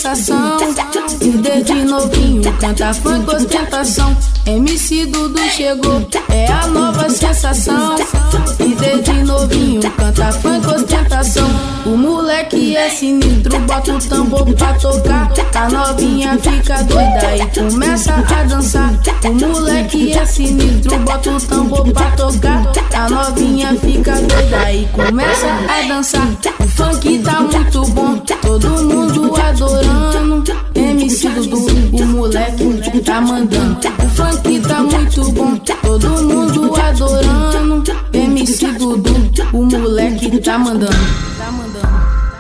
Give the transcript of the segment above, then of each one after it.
sensação. E desde novinho canta funk ostentação. MC Dudu chegou, é a nova sensação. E desde novinho canta funk ostentação. O moleque é sinistro, bota o tambor pra tocar. A novinha fica doida e começa a dançar. O moleque é sinistro, bota o tambor pra tocar. A novinha fica doida e começa a dançar. O funk tá muito bom, todo mundo adorando. MC Dudu, o moleque tá mandando. O funk tá muito bom, todo mundo adorando. MC Dudu, o moleque tá mandando. Tá mandando.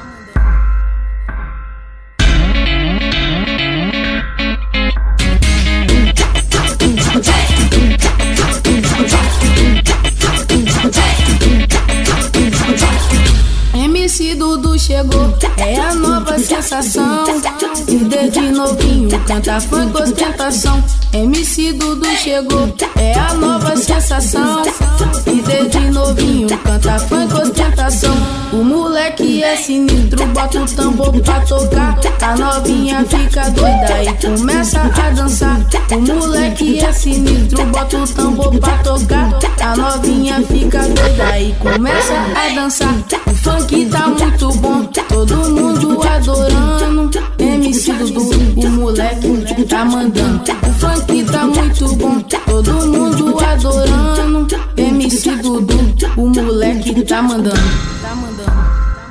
MC Dudu chegou, é a nova sensação. E desde novinho canta funk ostentação. MC Dudu chegou, é a nova sensação. E desde novinho canta funk ostentação. O moleque é sinistro, bota o tambor pra tocar. A novinha fica doida e começa a dançar. O moleque é sinistro, bota o tambor pra tocar. A novinha fica doida e começa a dançar. O funk tá muito bom, todo mundo adorando. MC Dudu, o moleque tá mandando. O funk tá muito bom, todo mundo adorando. MC Dudu, o moleque tá mandando. Tá mandando.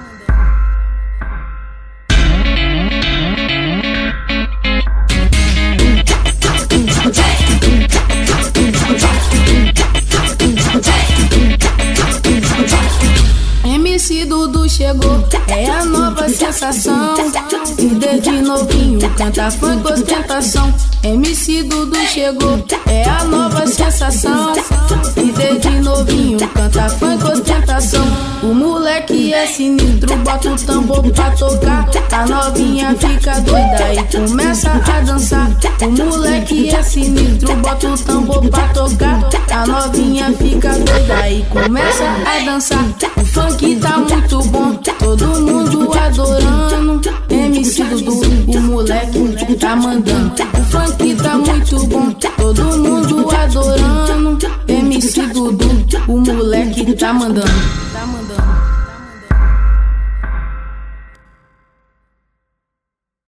MC Dudu chegou, é a nova sensação. E desde novinho canta funk ostentação. MC Dudu chegou, é a nova sensação. E desde novinho canta funk ostentação. O moleque é sinistro, bota o tambor pra tocar. A novinha fica doida e começa a dançar. O moleque é sinistro, bota o tambor pra tocar. A novinha fica doida e começa a dançar. O funk tá muito bom, todo mundo adorando. MC Dudu, o moleque tá mandando. O funk tá muito bom, todo mundo adorando. MC Dudu, o moleque tá mandando.